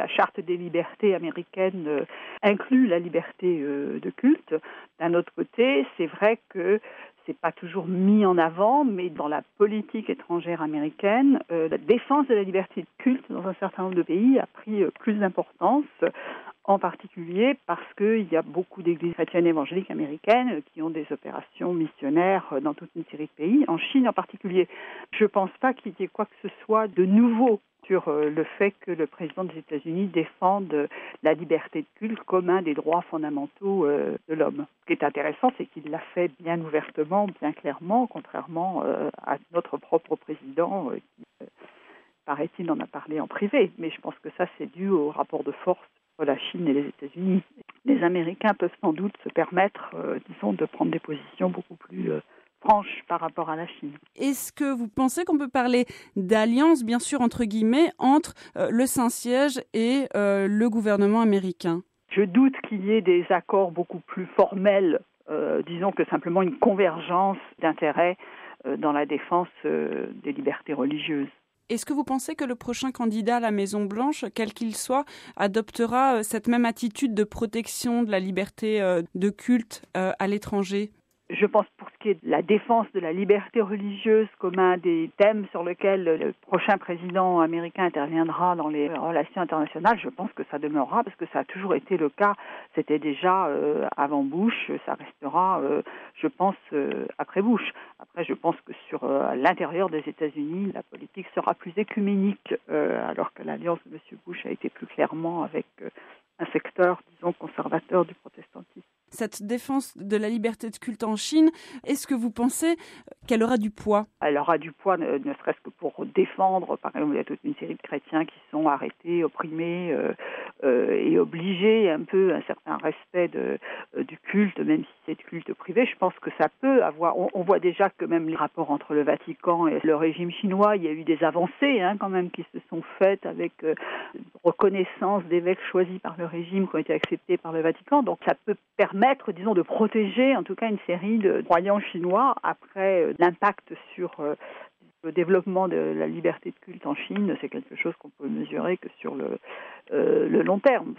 la charte des libertés américaines inclut la liberté de culte. D'un autre côté, c'est vrai que c'est pas toujours mis en avant, mais dans la politique étrangère américaine, la défense de la liberté de culte dans un certain nombre de pays a pris plus d'importance, en particulier parce qu'il y a beaucoup d'églises chrétiennes évangéliques américaines qui ont des opérations missionnaires dans toute une série de pays, en Chine en particulier. Je ne pense pas qu'il y ait quoi que ce soit de nouveau sur le fait que le président des États-Unis défende la liberté de culte comme un des droits fondamentaux de l'homme. Ce qui est intéressant, c'est qu'il l'a fait bien ouvertement, bien clairement, contrairement à notre propre président qui, paraît-il, en a parlé en privé. Mais je pense que ça, c'est dû au rapport de force entre la Chine et les États-Unis. Les Américains peuvent sans doute se permettre, de prendre des positions beaucoup plus franche par rapport à la Chine. Est-ce que vous pensez qu'on peut parler d'alliance, bien sûr, entre guillemets, entre le Saint-Siège et le gouvernement américain ? Je doute qu'il y ait des accords beaucoup plus formels, disons que simplement une convergence d'intérêts dans la défense des libertés religieuses. Est-ce que vous pensez que le prochain candidat à la Maison-Blanche, quel qu'il soit, adoptera cette même attitude de protection de la liberté de culte à l'étranger ? Je pense pour ce qui est de la défense de la liberté religieuse comme un des thèmes sur lesquels le prochain président américain interviendra dans les relations internationales, je pense que ça demeurera parce que ça a toujours été le cas. C'était déjà avant Bush, ça restera, je pense, après Bush. Après, je pense que sur l'intérieur des États-Unis, la politique sera plus écuménique, alors que l'alliance de M. Bush a été plus clairement avec un secteur, disons, conservateur du protestantisme. Cette défense de la liberté de culte en Chine, est-ce que vous pensez qu'elle aura du poids ? Elle aura du poids, ne serait-ce que pour défendre, par exemple, il y a toute une série de chrétiens qui sont arrêtés, opprimés et obligés un peu à un certain respect du culte, même si c'est du culte privé. Je pense que ça peut avoir... On voit déjà que même les rapports entre le Vatican et le régime chinois, il y a eu des avancées quand même qui se sont faites avec reconnaissance d'évêques choisis par le régime qui ont été acceptés par le Vatican. Donc ça peut permettre, disons, de protéger en tout cas une série de croyants chinois après l'impact sur le développement de la liberté de culte en Chine. C'est quelque chose qu'on peut mesurer que sur le long terme.